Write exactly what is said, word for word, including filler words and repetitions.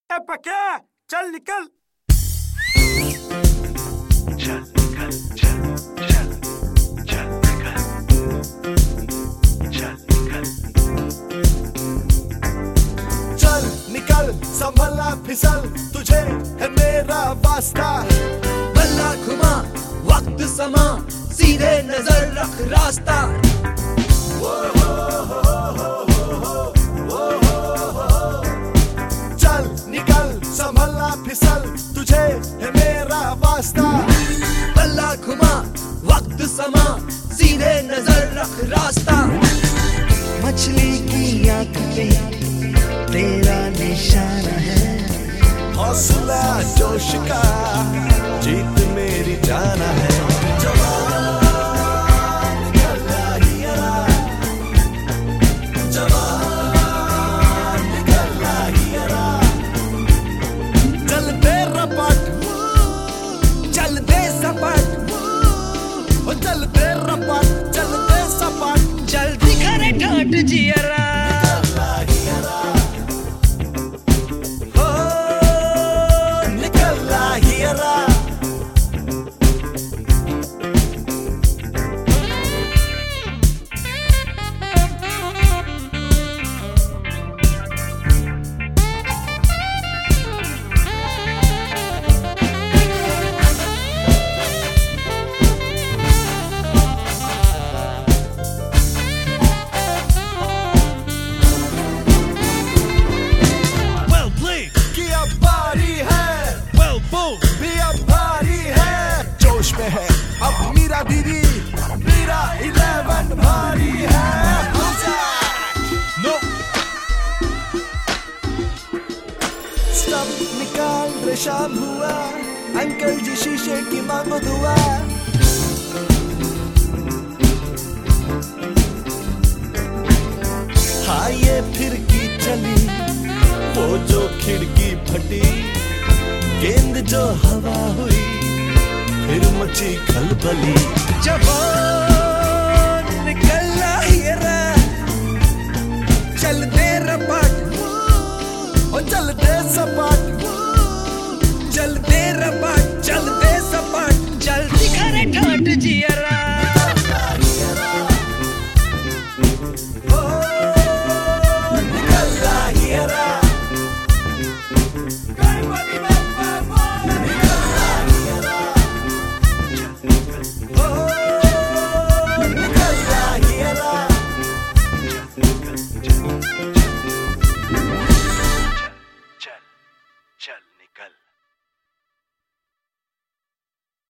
ए पक्या चल निकल। चल निकल चल चल चल निकल चल निकल चल निकल संभलना फिसल तुझे है मेरा वास्ता। बल्ला घुमा वक्त समा सीधे नजर रख रास्ता। चल निकल संभलना फिसल तुझे है मेरा वास्ता। बल्ला घुमा वक्त समा सीधे नजर रख रास्ता। मछली की आंख पे तेरा निशाना है, हौसला जोश का जीत मेरी जाना है। चल दे सपाट ओ चल दे रपाट चल दे सपाट जल्दी करे ठाट जियरा। हो निकल ला हियरा। भी अब भारी है जोश में है अब मीरा दीदी मीरा इलेवन भारी है। नो स्टॉप निकाल रे शाम हुआ अंकल जी शीशे की मांगो दुआ। हाँ ये फिर की चली वो जो खिड़की फटी गेंद जो हवा हुई फिर मची खलबली। जवान निकल ला हियरा चल दे रपाट और चल दे सपाट चल दे रपाट चल दे सपाट जल्दी करे ठाट जियरा। निकल ला हियरा। चल चल निकल।